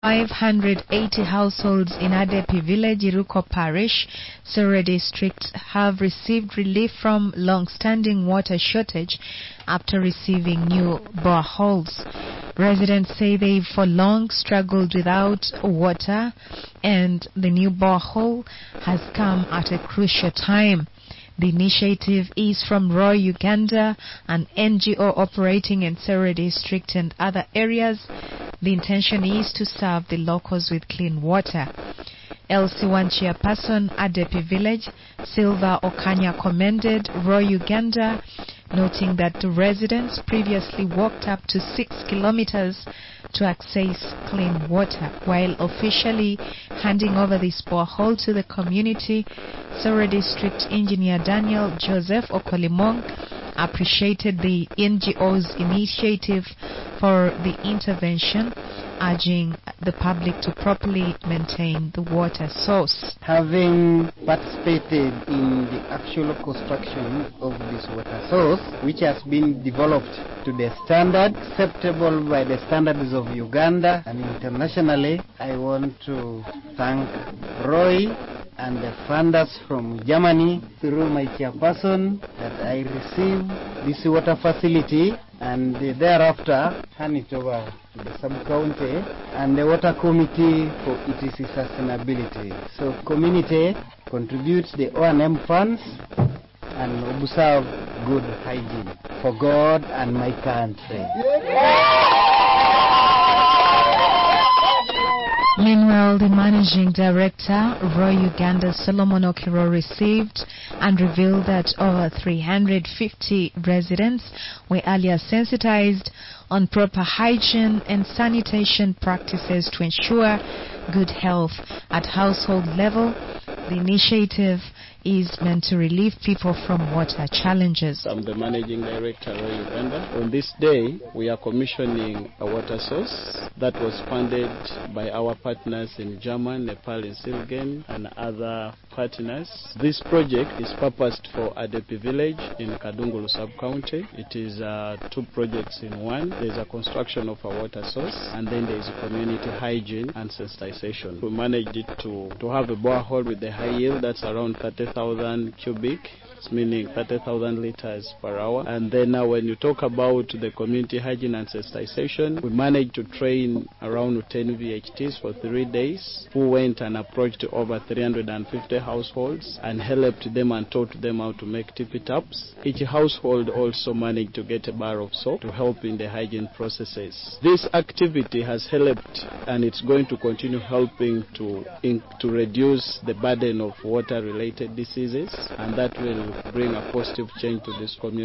580 households in Adepi village, Iruko parish, Sere district have received relief from long-standing water shortage after receiving new boreholes. Residents say they've for long struggled without water, and the new borehole has come at a crucial time. The initiative is from Roy Uganda, an NGO operating in Sere district and other areas. The intention is to serve the locals with clean water. LC1 chairperson Adepi village, Silva Okanya, commended Roy Uganda, noting that the residents previously walked up to 6 kilometers to access clean water. While officially handing over this borehole to the community, Sere District Engineer Daniel Joseph Okolimong appreciated the NGO's initiative for the intervention, urging the public to properly maintain the water source. Having participated in the actual construction of this water source, which has been developed to the standard acceptable by the standards of Uganda and internationally, I want to thank Roy and the funders from Germany through my chairperson that I received this water facility and thereafter hand it over to the sub-county and the water committee for its sustainability. So community contributes the O&M funds and observe good hygiene for God and my country. Meanwhile, the managing director, Roy Uganda Solomon Okiro, received and revealed that over 350 residents were earlier sensitized on proper hygiene and sanitation practices to ensure good health at household level. The initiative is meant to relieve people from water challenges. I'm the managing director, Roy Uganda. On this day, we are commissioning a water source that was funded by our partners in Germany, Nepal, and Silgen, and other partners. This project is purposed for Adepi village in Kadungulu sub-county. It is two projects in one. There's a construction of a water source, and then there's community hygiene and sensitization. We managed it to have a borehole with a high yield that's around 30,000 cubic, meaning 30,000 liters per hour. And then now when you talk about the community hygiene and sensitization, we managed to train around 10 VHTs for 3 days who went and approached over 350 households and helped them and taught them how to make tippy taps. Each household also managed to get a bar of soap to help in the hygiene processes. This activity has helped and it's going to continue helping to reduce the burden of water-related diseases, and that will bring a positive change to this community.